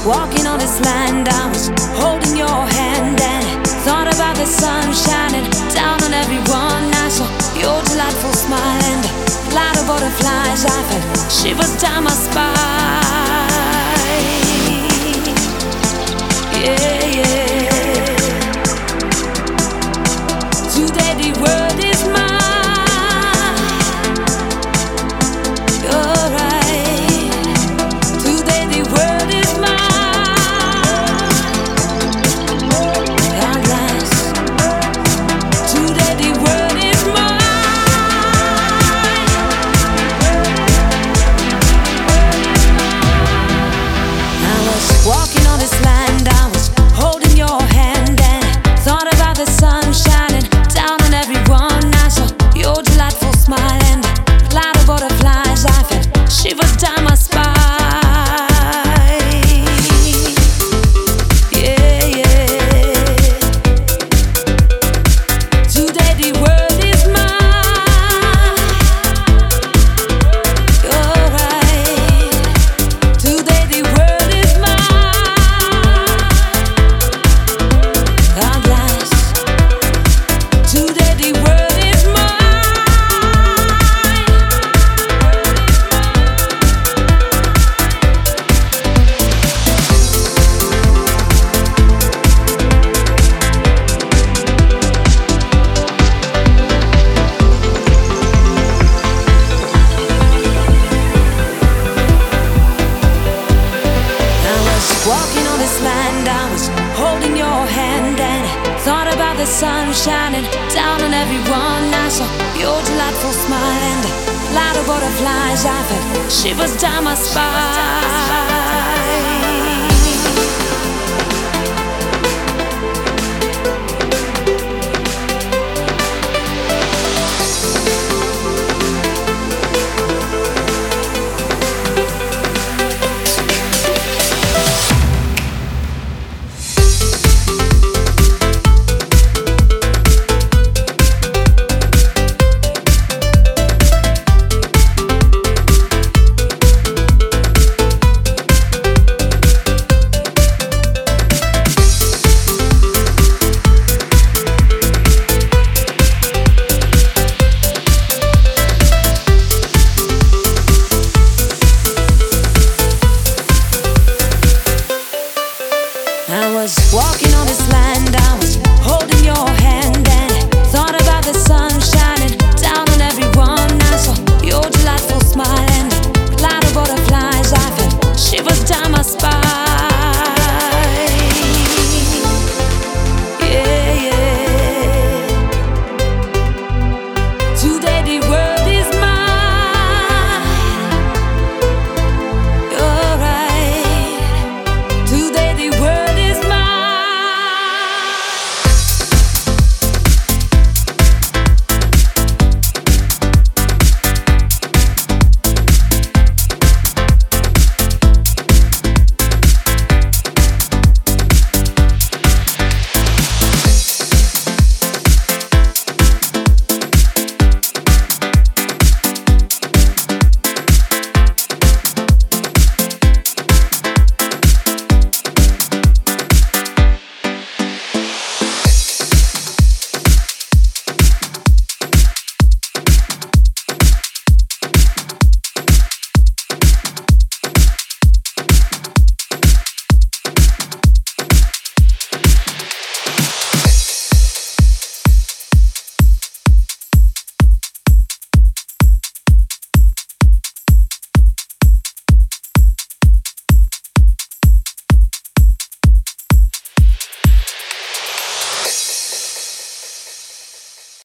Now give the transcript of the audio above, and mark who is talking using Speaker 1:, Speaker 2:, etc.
Speaker 1: walking on this land, I was holding your hand and thought about the sun shining down on everyone. I saw your delightful smile and a cloud of butterflies. I felt shivers down my spine. Yeah, yeah. Today the world is mine. You're right. Today the world is mine. God bless. Today the world is mine. I was walking on this land. I was holding your hand and thought about the sun shining down on everyone. I saw your delightful smile and a cloud of butterflies. I felt shivers down my spine. Yeah, yeah. Today the world is mine. You're right. Today the world is mine. God bless. Today the world is mine. I was walking on this land, I was holding your hand and thought about the sun shining down on everyone. I saw your delightful smile and a cloud of butterflies. I felt shivers down my spine. I was walking